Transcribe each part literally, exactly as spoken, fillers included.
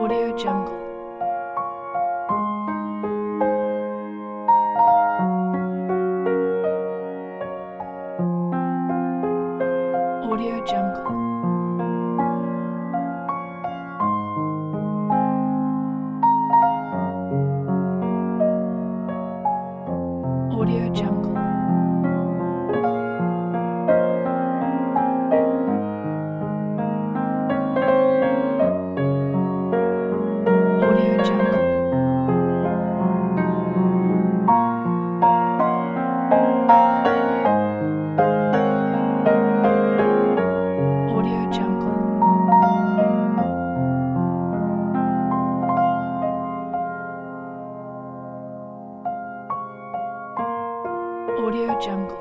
Audio Jungle. Audio Jungle. Audio Jungle. Audio Jungle. Audio Jungle. Audio Jungle.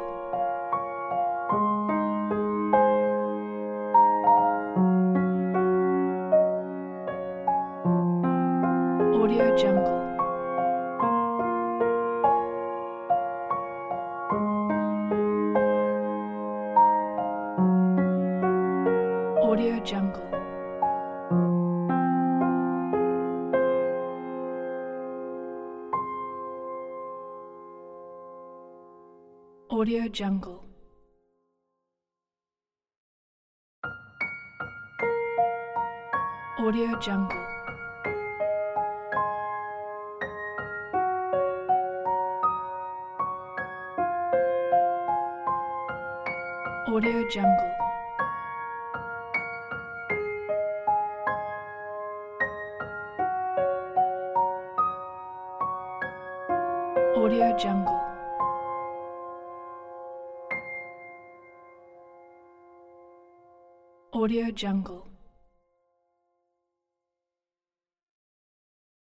Audio Jungle. Audio Jungle. Audio Jungle. Audio Jungle. Audio Jungle. Audio Jungle. Audio Jungle.